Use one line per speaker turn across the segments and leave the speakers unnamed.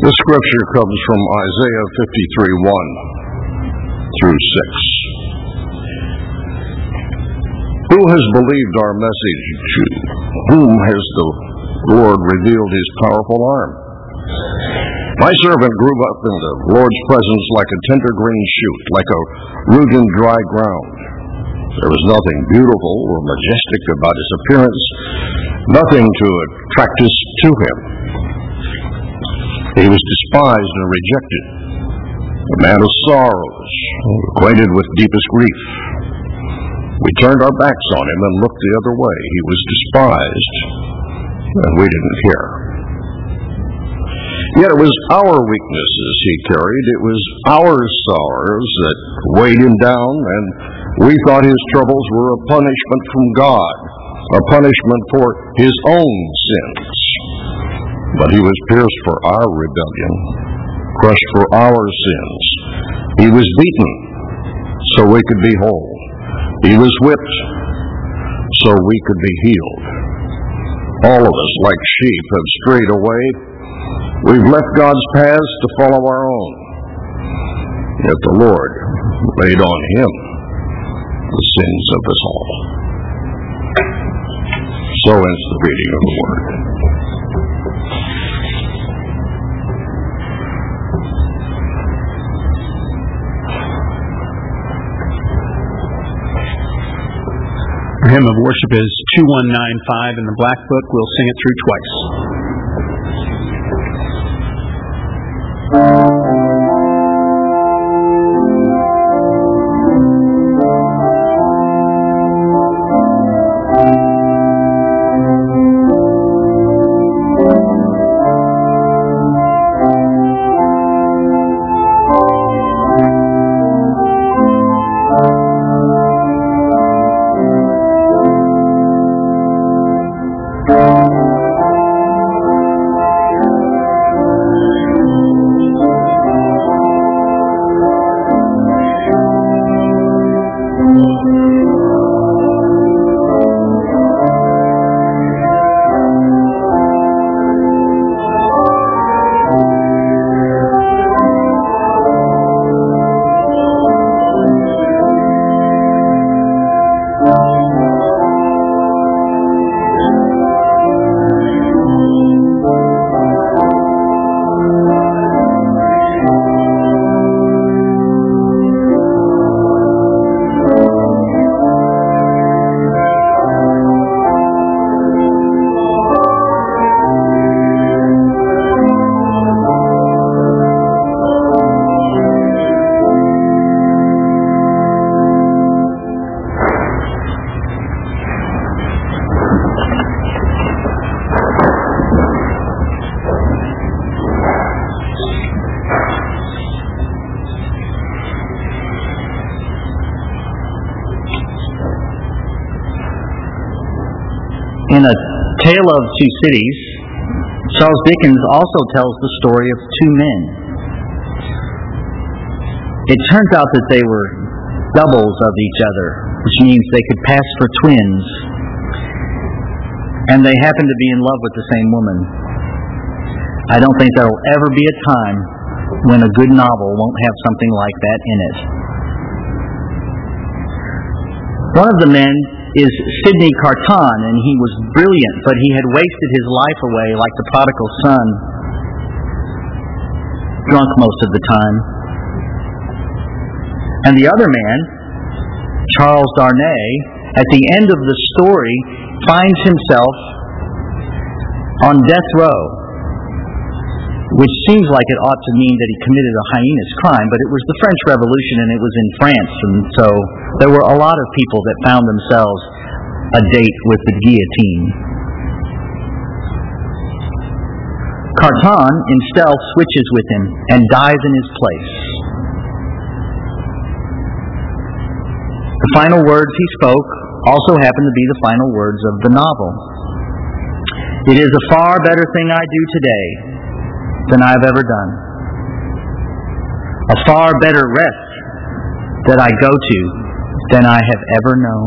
This scripture comes from Isaiah 53:1 through 6. Who has believed our message? Whom has the Lord revealed his powerful arm? My servant grew up in the Lord's presence like a tender green shoot, like a root in dry ground. There was nothing beautiful or majestic about his appearance, nothing to attract us to him. He was despised and rejected, a man of sorrows, acquainted with deepest grief. We turned our backs on him and looked the other way. He was despised, and we didn't care. Yet it was our weaknesses he carried. It was our sorrows that weighed him down, and we thought his troubles were a punishment from God, a punishment for his own sins. But he was pierced for our rebellion, crushed for our sins. He was beaten so we could be whole. He was whipped so we could be healed. All of us, like sheep, have strayed away. We've left God's paths to follow our own. Yet the Lord laid on him the sins of us all. So ends the reading of the Word.
Our hymn of worship is 2195 in the Black Book. We'll sing it through twice.
In A Tale of Two Cities, Charles Dickens also tells the story of two men. It turns out that they were doubles of each other, which means they could pass for twins, and they happened to be in love with the same woman. I don't think there will ever be a time when a good novel won't have something like that in it. One of the men is Sidney Carton, and he was brilliant, but he had wasted his life away like the prodigal son, drunk most of the time. And the other man, Charles Darnay, at the end of the story, finds himself on death row, which seems like it ought to mean that he committed a heinous crime, but it was the French Revolution and it was in France, and so there were a lot of people that found themselves a date with the guillotine. Carton, in stealth, switches with him and dies in his place. The final words he spoke also happen to be the final words of the novel. It is a far better thing I do today than I've ever done. A far better rest that I go to than I have ever known.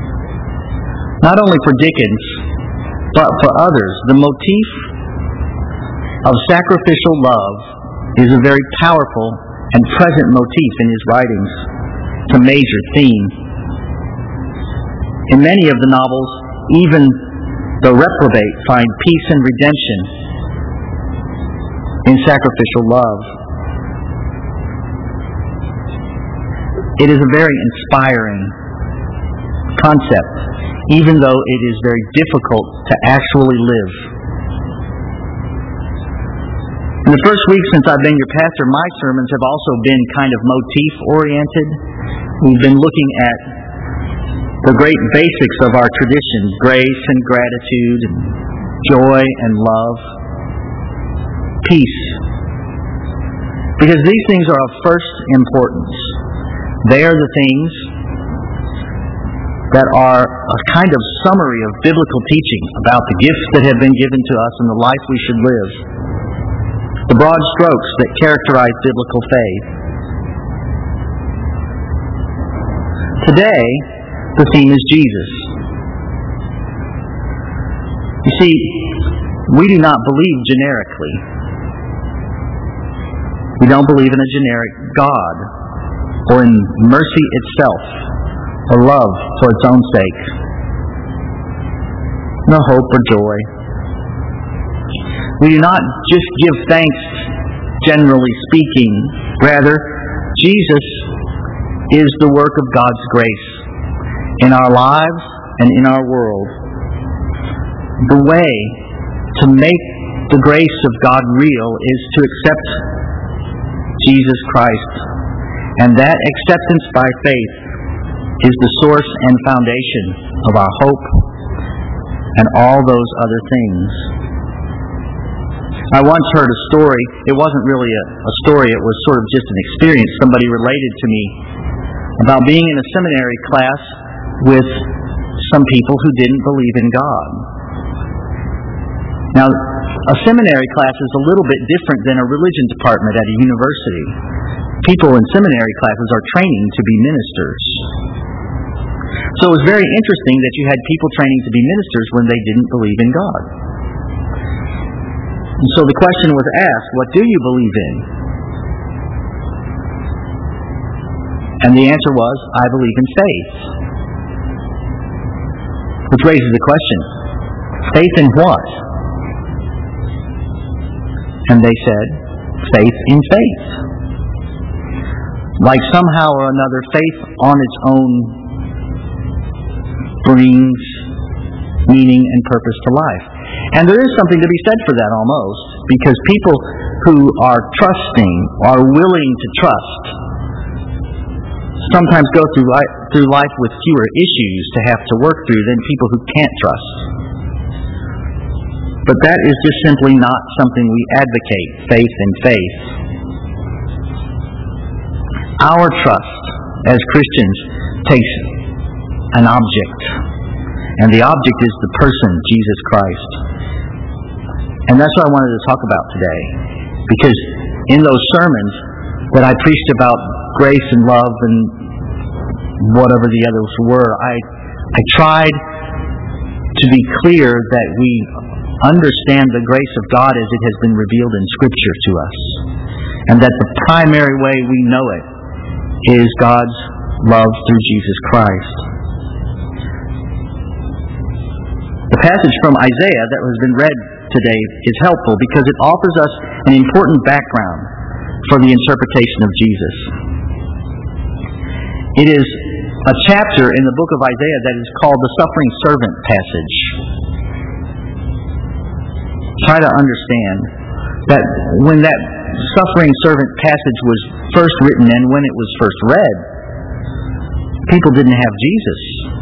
Not only for Dickens, but for others, the motif of sacrificial love is a very powerful and present motif in his writings. It's a major theme. In many of the novels, even the reprobate find peace and redemption in sacrificial love. It is a very inspiring concept, even though it is very difficult to actually live. In the first week since I've been your pastor, my sermons have also been kind of motif-oriented. We've been looking at the great basics of our tradition: grace and gratitude, and joy and love, peace. Because these things are of first importance. They are the things that are a kind of summary of biblical teaching about the gifts that have been given to us and the life we should live. The broad strokes that characterize biblical faith. Today, the theme is Jesus. You see, we do not believe generically. We don't believe in a generic God, or in mercy itself, or love for its own sake. No hope or joy. We do not just give thanks, generally speaking. Rather, Jesus is the work of God's grace in our lives and in our world. The way to make the grace of God real is to accept Jesus Christ. And that acceptance by faith is the source and foundation of our hope and all those other things. I once heard a story. It wasn't really a story, it was sort of just an experience. Somebody related to me about being in a seminary class with some people who didn't believe in God. Now, a seminary class is a little bit different than a religion department at a university. People in seminary classes are training to be ministers. So it was very interesting that you had people training to be ministers when they didn't believe in God. And so the question was asked, what do you believe in? And the answer was, I believe in faith. Which raises the question, faith in what? And they said, faith in faith. Like somehow or another, faith on its own brings meaning and purpose to life. And there is something to be said for that almost, because people who are trusting, are willing to trust, sometimes go through life with fewer issues to have to work through than people who can't trust. But that is just simply not something we advocate, faith in faith. Our trust as Christians takes an object, and the object is the person, Jesus Christ. And that's what I wanted to talk about today, because in those sermons that I preached about grace and love and whatever the others were, I tried to be clear that we understand the grace of God as it has been revealed in Scripture to us, and that the primary way we know it is God's love through Jesus Christ. The passage from Isaiah that has been read today is helpful because it offers us an important background for the interpretation of Jesus. It is a chapter in the book of Isaiah that is called the suffering servant passage. Try to understand that when that suffering servant passage was first written and when it was first read, people didn't have Jesus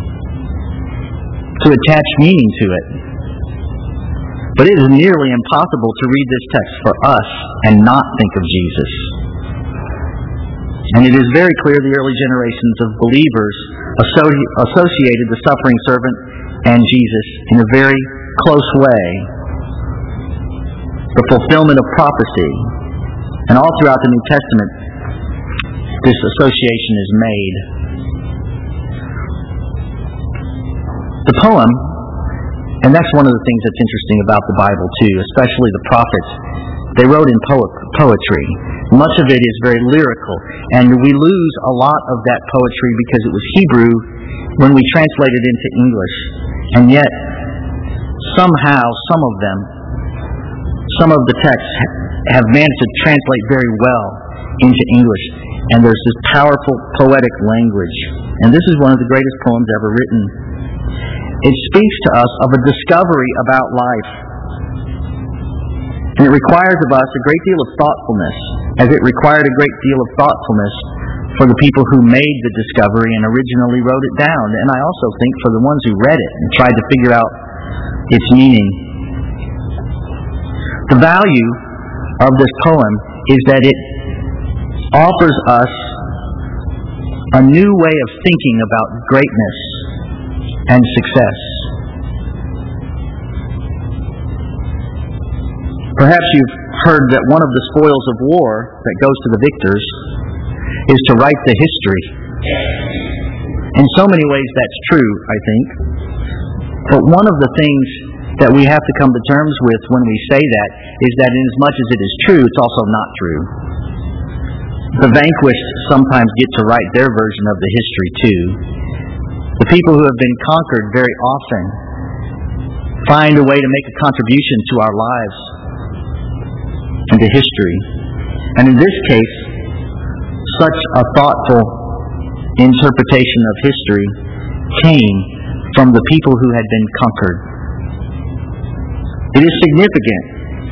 to attach meaning to it. But it is nearly impossible to read this text for us and not think of Jesus. And it is very clear the early generations of believers associated the suffering servant and Jesus in a very close way. The fulfillment of prophecy. And all throughout the New Testament, this association is made. The poem And that's one of the things that's interesting about the Bible, too, especially the prophets. They wrote in poetry. Much of it is very lyrical, and we lose a lot of that poetry because it was Hebrew when we translate it into English. And yet, somehow, some of the texts have managed to translate very well into English, and there's this powerful poetic language. And this is one of the greatest poems ever written. It speaks to us of a discovery about life. And it requires of us a great deal of thoughtfulness, as it required a great deal of thoughtfulness for the people who made the discovery and originally wrote it down. And I also think for the ones who read it and tried to figure out its meaning. The value of this poem is that it offers us a new way of thinking about greatness and success. Perhaps you've heard that one of the spoils of war that goes to the victors is to write the history. In so many ways that's true, I think. But one of the things that we have to come to terms with when we say that is that in as much as it is true, it's also not true. The vanquished sometimes get to write their version of the history too. The people who have been conquered very often find a way to make a contribution to our lives and to history. And in this case, such a thoughtful interpretation of history came from the people who had been conquered. It is significant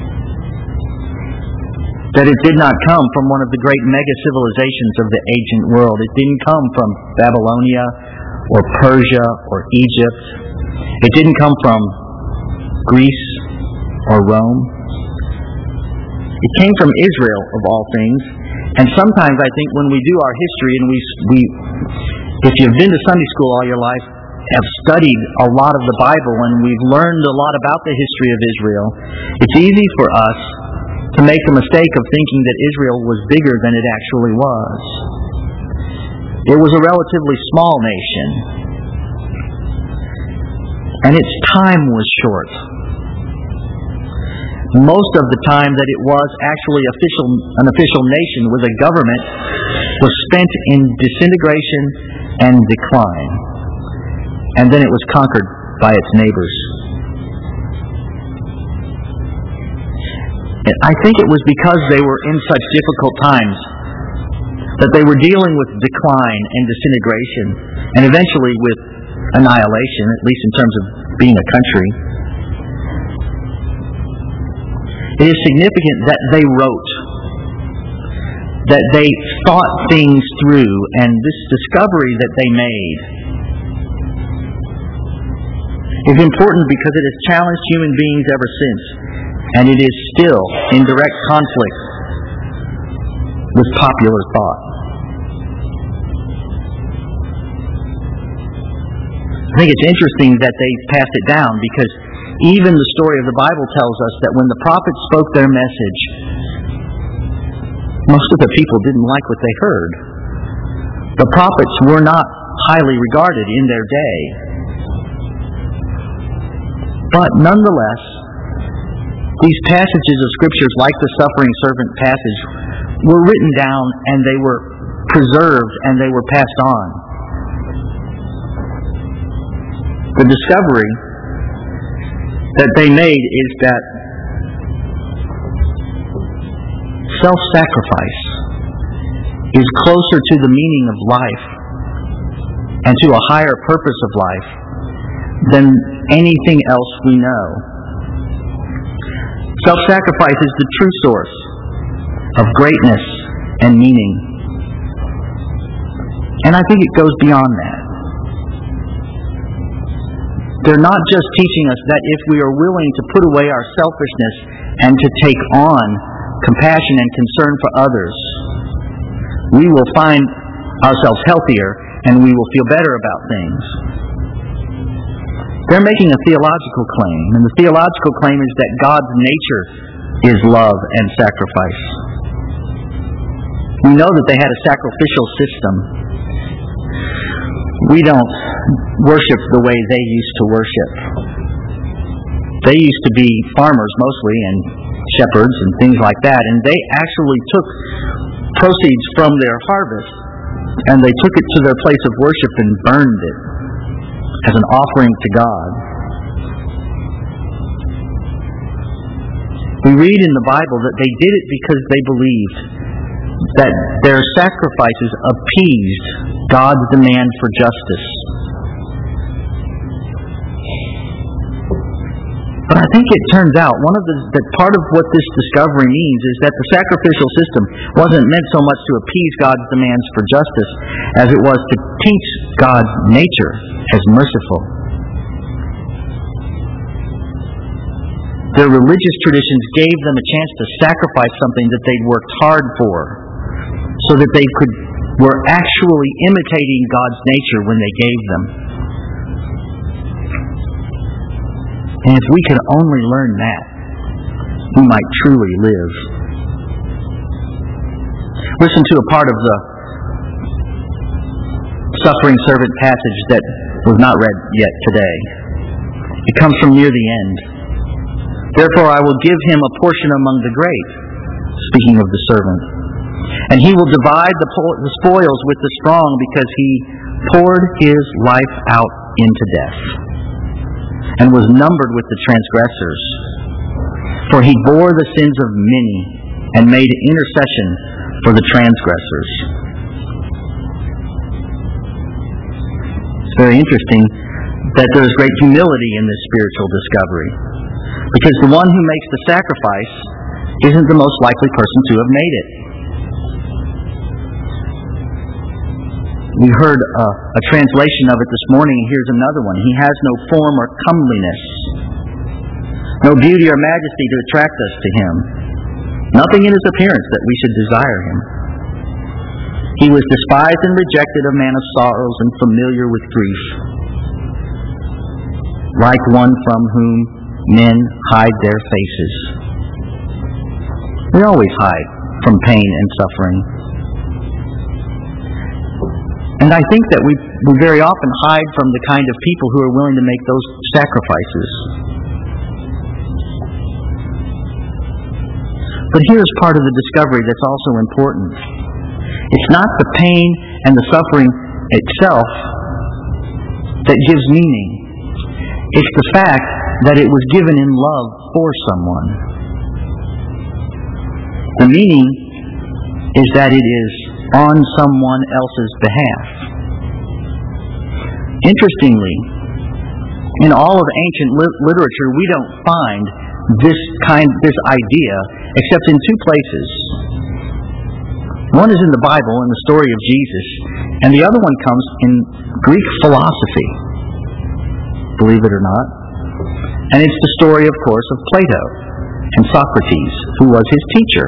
that it did not come from one of the great mega-civilizations of the ancient world. It didn't come from Babylonia or Persia or Egypt. It didn't come from Greece or Rome. It came from Israel, of all things. And sometimes I think when we do our history, and we if you've been to Sunday school all your life, have studied a lot of the Bible, and we've learned a lot about the history of Israel, it's easy for us to make the mistake of thinking that Israel was bigger than it actually was. It was a relatively small nation, and its time was short. Most of the time that it was actually an official nation with a government was spent in disintegration and decline. And then it was conquered by its neighbors. And I think it was because they were in such difficult times that they were dealing with decline and disintegration, and eventually with annihilation, at least in terms of being a country. It is significant that they wrote, that they thought things through, and this discovery that they made is important because it has challenged human beings ever since, and it is still in direct conflict with popular thought. I think it's interesting that they passed it down, because even the story of the Bible tells us that when the prophets spoke their message, most of the people didn't like what they heard. The prophets were not highly regarded in their day. But nonetheless, these passages of Scriptures, like the suffering servant passage, were written down and they were preserved and they were passed on. The discovery that they made is that self-sacrifice is closer to the meaning of life and to a higher purpose of life than anything else we know. Self-sacrifice is the true source of greatness and meaning. And I think it goes beyond that. They're not just teaching us that if we are willing to put away our selfishness and to take on compassion and concern for others, we will find ourselves healthier and we will feel better about things. They're making a theological claim, and the theological claim is that God's nature is love and sacrifice. We know that they had a sacrificial system. We don't worship the way they used to worship. They used to be farmers mostly and shepherds and things like that, and they actually took proceeds from their harvest and they took it to their place of worship and burned it as an offering to God. We read in the Bible that they did it because they believed that their sacrifices appeased God's demand for justice. But I think it turns out that part of what this discovery means is that the sacrificial system wasn't meant so much to appease God's demands for justice as it was to teach God's nature as merciful. Their religious traditions gave them a chance to sacrifice something that they'd worked hard for, so that they were actually imitating God's nature when they gave them. And if we could only learn that, we might truly live. Listen to a part of the suffering servant passage that was not read yet today. It comes from near the end. Therefore I will give him a portion among the great, speaking of the servant. And he will divide the spoils with the strong, because he poured his life out into death, and was numbered with the transgressors. For he bore the sins of many, and made intercession for the transgressors. It's very interesting that there is great humility in this spiritual discovery, because the one who makes the sacrifice isn't the most likely person to have made it. We heard a translation of it this morning, and here's another one. He has no form or comeliness, no beauty or majesty to attract us to him, nothing in his appearance that we should desire him. He was despised and rejected, a man of sorrows and familiar with grief, like one from whom men hide their faces. We always hide from pain and suffering. And I think that we very often hide from the kind of people who are willing to make those sacrifices. But here's part of the discovery that's also important. It's not the pain and the suffering itself that gives meaning. It's the fact that it was given in love for someone. The meaning is that it is on someone else's behalf. Interestingly, in all of ancient literature, we don't find this idea except in two places. One is in the Bible, in the story of Jesus, and the other one comes in Greek philosophy, believe it or not. And it's the story, of course, of Plato and Socrates, who was his teacher.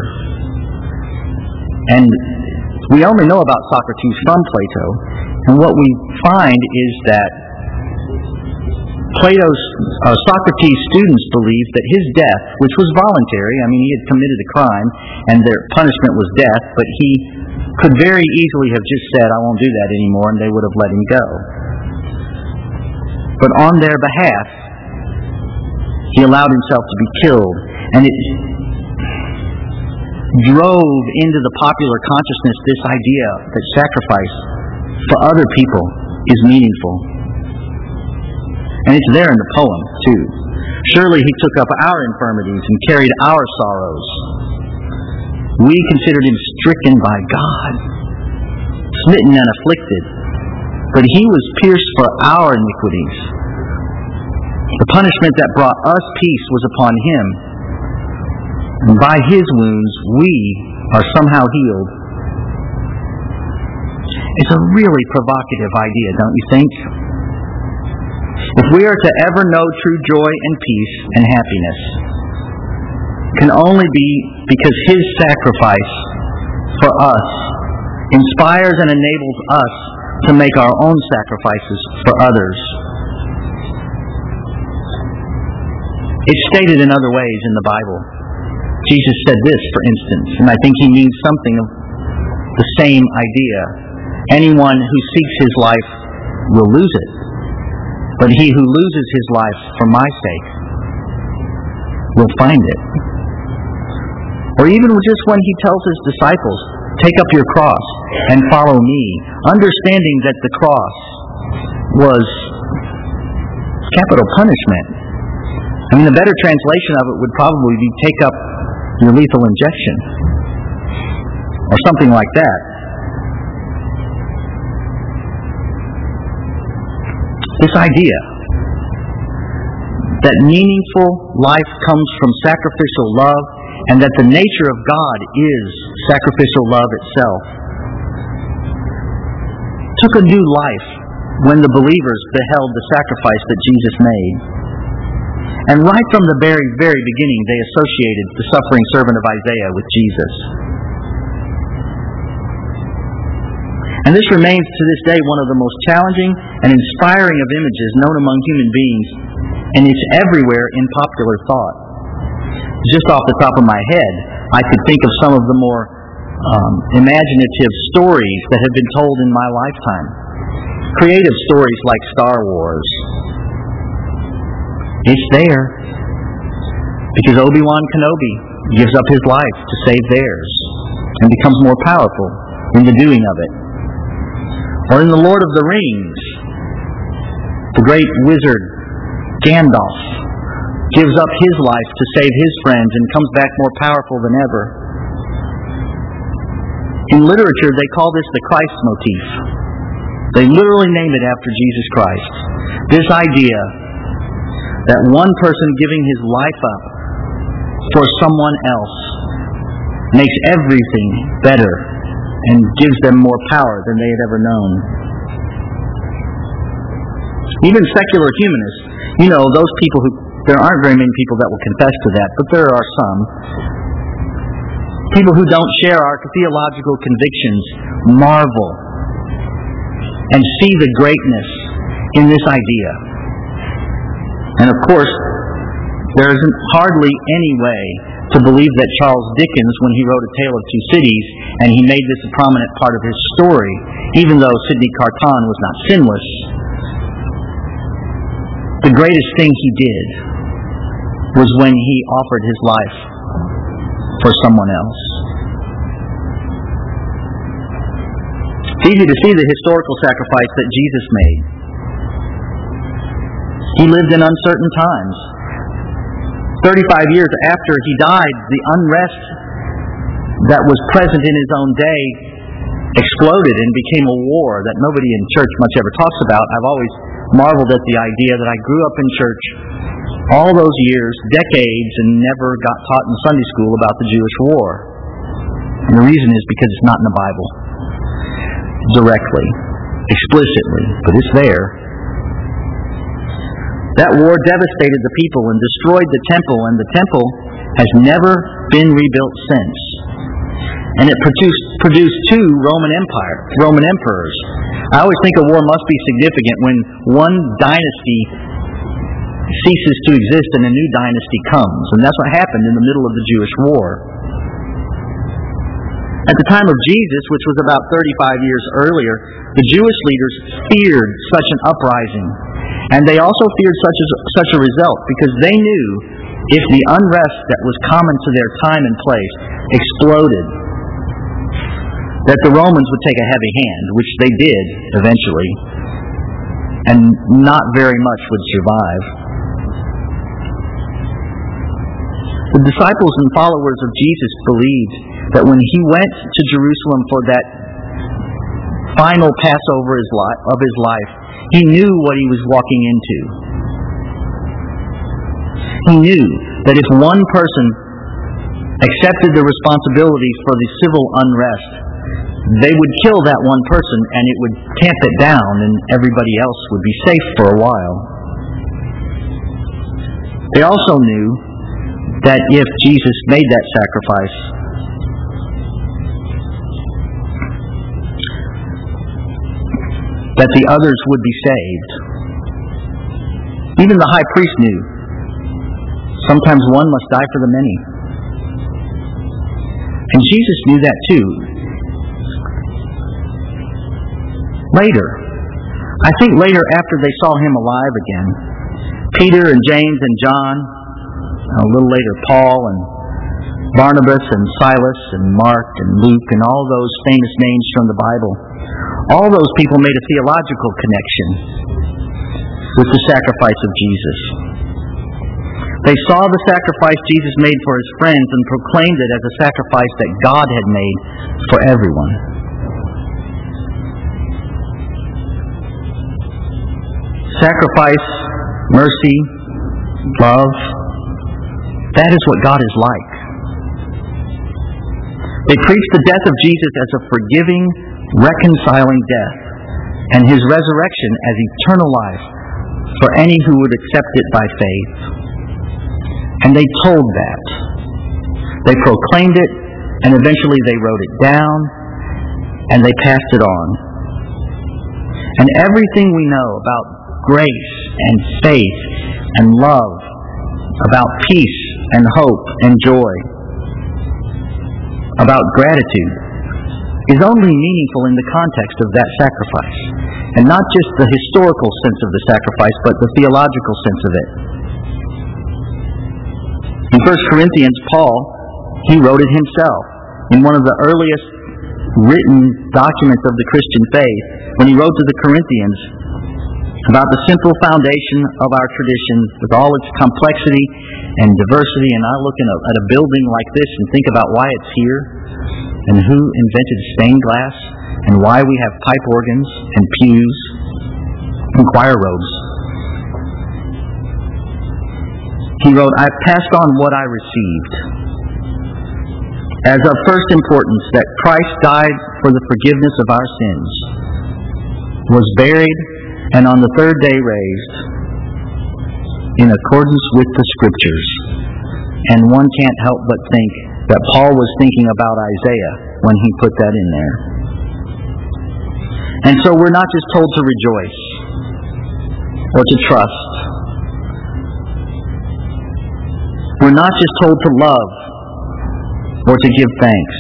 And we only know about Socrates from Plato, and what we find is that Socrates' students believed that his death, which was voluntary, he had committed a crime, and their punishment was death, but he could very easily have just said, I won't do that anymore, and they would have let him go. But on their behalf, he allowed himself to be killed, and it drove into the popular consciousness this idea that sacrifice for other people is meaningful. And it's there in the poem, too. Surely he took up our infirmities and carried our sorrows. We considered him stricken by God, smitten and afflicted, but he was pierced for our iniquities. The punishment that brought us peace was upon him, and by his wounds we are somehow healed. It's a really provocative idea, don't you think? If we are to ever know true joy and peace and happiness, it can only be because his sacrifice for us inspires and enables us to make our own sacrifices for others. It's stated in other ways in the Bible. Jesus said this, for instance, and I think he means something of the same idea. Anyone who seeks his life will lose it, but he who loses his life for my sake we'll find it. Or even just when he tells his disciples, take up your cross and follow me, understanding that the cross was capital punishment. I mean, the better translation of it would probably be take up your lethal injection, or something like that. This idea that meaningful life comes from sacrificial love, and that the nature of God is sacrificial love itself, took a new life when the believers beheld the sacrifice that Jesus made. And right from the very, very beginning, they associated the suffering servant of Isaiah with Jesus. And this remains to this day one of the most challenging and inspiring of images known among human beings, and it's everywhere in popular thought. Just off the top of my head, I could think of some of the more imaginative stories that have been told in my lifetime. Creative stories like Star Wars. It's there because Obi-Wan Kenobi gives up his life to save theirs and becomes more powerful in the doing of it. Or in The Lord of the Rings, the great wizard Gandalf gives up his life to save his friends and comes back more powerful than ever. In literature, they call this the Christ motif. They literally name it after Jesus Christ. This idea that one person giving his life up for someone else makes everything better and gives them more power than they had ever known. Even secular humanists, those people who, there aren't very many people that will confess to that, but there are some. People who don't share our theological convictions marvel and see the greatness in this idea. And of course, there isn't hardly any way to believe that Charles Dickens, when he wrote A Tale of Two Cities, and he made this a prominent part of his story, even though Sidney Carton was not sinless, the greatest thing he did was when he offered his life for someone else. It's easy to see the historical sacrifice that Jesus made. He lived in uncertain times. 35 years after he died, the unrest that was present in his own day exploded and became a war that nobody in church much ever talks about. I've always marveled at the idea that I grew up in church all those years, decades, and never got taught in Sunday school about the Jewish war. And the reason is because it's not in the Bible directly, explicitly, but it's there. That war devastated the people and destroyed the temple, and the temple has never been rebuilt since. And it produced two Roman emperors. I always think a war must be significant when one dynasty ceases to exist and a new dynasty comes. And that's what happened in the middle of the Jewish war. At the time of Jesus, which was about 35 years earlier, the Jewish leaders feared such an uprising. And they also feared such a result because they knew if the unrest that was common to their time and place exploded, that the Romans would take a heavy hand, which they did eventually, and not very much would survive. The disciples and followers of Jesus believed that when he went to Jerusalem for that final Passover of his life, he knew what he was walking into. He knew that if one person accepted the responsibility for the civil unrest, they would kill that one person and it would tamp it down and everybody else would be safe for a while. They also knew that if Jesus made that sacrifice, that the others would be saved. Even the high priest knew sometimes one must die for the many. And Jesus knew that too. Later, I think later after they saw him alive again, Peter and James and John, a little later Paul and Barnabas and Silas and Mark and Luke and all those famous names from the Bible. All those people made a theological connection with the sacrifice of Jesus. They saw the sacrifice Jesus made for His friends and proclaimed it as a sacrifice that God had made for everyone. Sacrifice, mercy, love, that is what God is like. They preached the death of Jesus as a forgiving, reconciling death, and His resurrection as eternal life for any who would accept it by faith. And they told that. They proclaimed it, and eventually they wrote it down, and they passed it on. And everything we know about grace and faith and love, about peace and hope and joy, about gratitude, is only meaningful in the context of that sacrifice, and not just the historical sense of the sacrifice, but the theological sense of it. In 1 Corinthians, Paul, he wrote it himself in one of the earliest written documents of the Christian faith, when he wrote to the Corinthians about the simple foundation of our tradition with all its complexity and diversity. And I look at a building like this and think about why it's here, and who invented stained glass, and why we have pipe organs and pews and choir robes. He wrote, "I passed on what I received, as of first importance, that Christ died for the forgiveness of our sins, was buried, and on the third day raised, in accordance with the Scriptures." And one can't help but think that Paul was thinking about Isaiah when he put that in there. And so we're not just told to rejoice or to trust. We're not just told to love or to give thanks.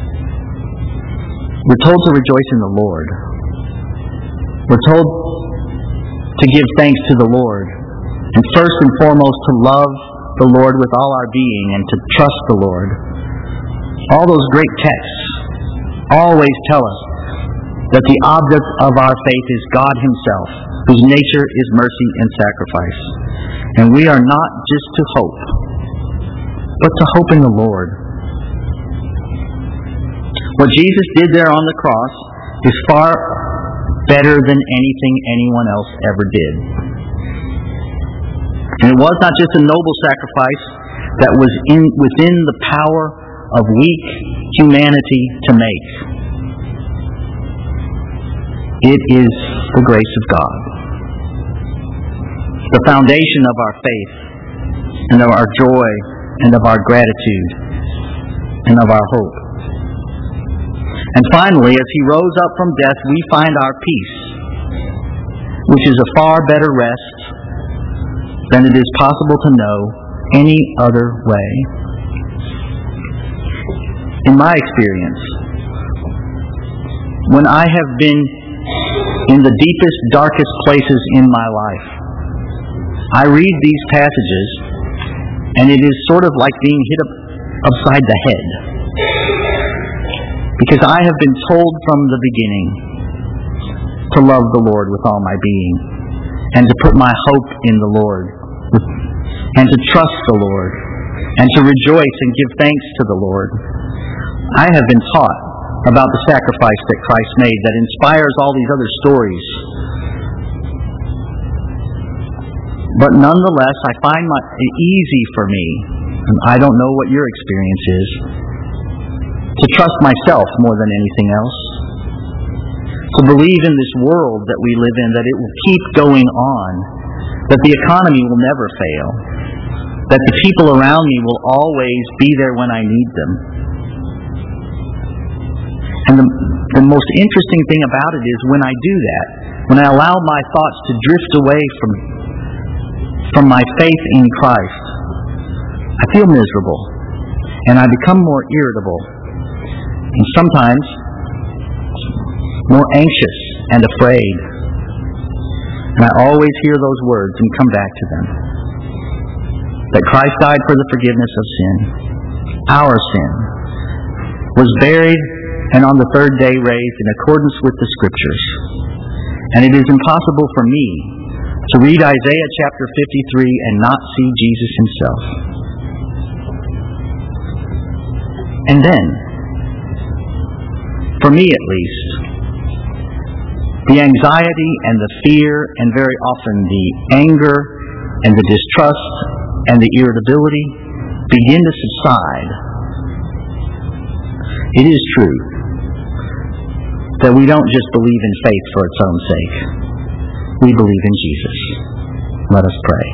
We're told to rejoice in the Lord. We're told to give thanks to the Lord, and first and foremost to love the Lord with all our being and to trust the Lord. All those great texts always tell us that the object of our faith is God Himself, whose nature is mercy and sacrifice. And we are not just to hope, but to hope in the Lord. What Jesus did there on the cross is far better than anything anyone else ever did. And it was not just a noble sacrifice that was within the power of weak humanity to make. It is the grace of God, the foundation of our faith and of our joy and of our gratitude and of our hope. And finally, as He rose up from death, we find our peace, which is a far better rest than it is possible to know any other way. In my experience, when I have been in the deepest, darkest places in my life, I read these passages, and it is sort of like being hit upside the head. Because I have been told from the beginning to love the Lord with all my being, and to put my hope in the Lord, and to trust the Lord, and to rejoice and give thanks to the Lord. I have been taught about the sacrifice that Christ made that inspires all these other stories. But nonetheless, I find it easy for me, and I don't know what your experience is, to trust myself more than anything else. To believe in this world that we live in, that it will keep going on, that the economy will never fail, that the people around me will always be there when I need them. And the most interesting thing about it is when I do that, when I allow my thoughts to drift away from my faith in Christ, I feel miserable, and I become more irritable, and sometimes more anxious and afraid. And I always hear those words and come back to them. that Christ died for the forgiveness of sin, our sin, was buried, and on the third day raised in accordance with the Scriptures. And it is impossible for me to read Isaiah chapter 53 and not see Jesus himself. And then, for me at least, the anxiety and the fear and very often the anger and the distrust and the irritability begin to subside. It is true that we don't just believe in faith for its own sake. We believe in Jesus. Let us pray.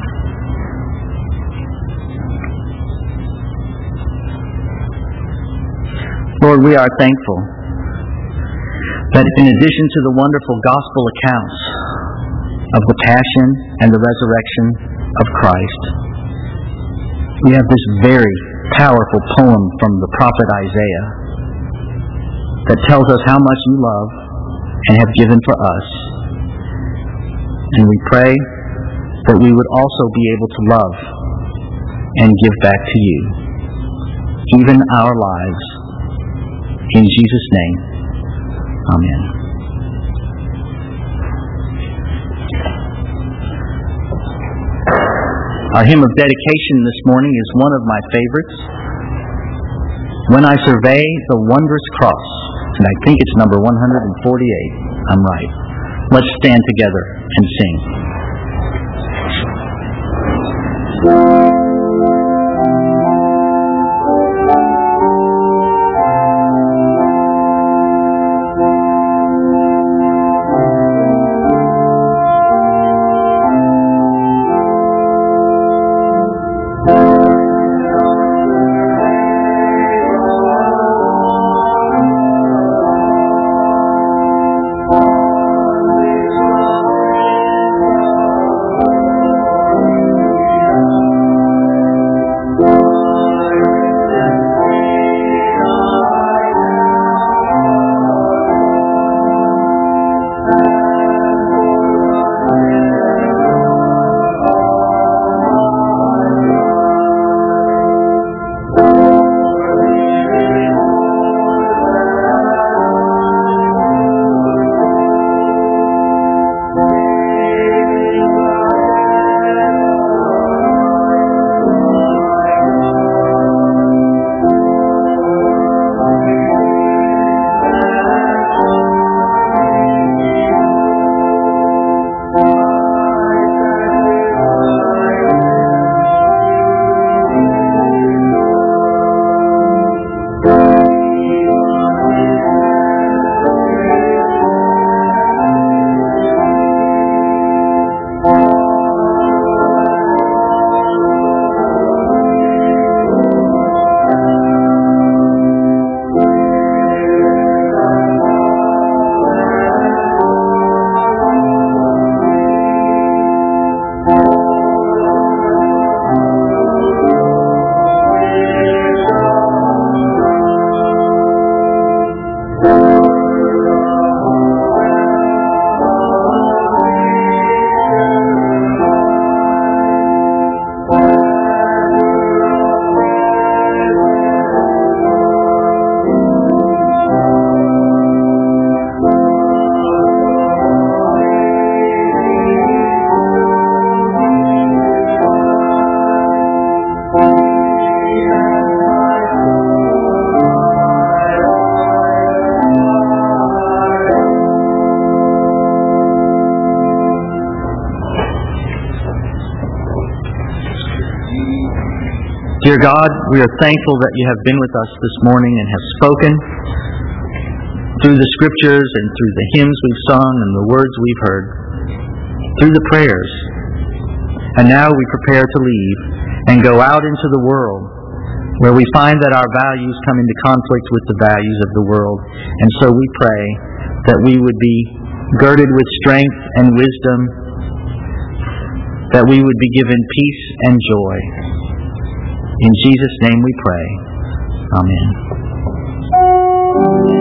Lord, we are thankful that in addition to the wonderful gospel accounts of the passion and the resurrection of Christ, we have this very powerful poem from the prophet Isaiah that tells us how much you love and have given for us. And we pray that we would also be able to love and give back to you, even our lives. In Jesus' name, amen. Our hymn of dedication this morning is one of my favorites. When I Survey the Wondrous Cross, and I think it's number 148. I'm right. Let's stand together and sing. Dear God, we are thankful that you have been with us this morning and have spoken through the Scriptures and through the hymns we've sung and the words we've heard, through the prayers. And now we prepare to leave and go out into the world where we find that our values come into conflict with the values of the world. And so we pray that we would be girded with strength and wisdom, that we would be given peace and joy. In Jesus' name we pray. Amen.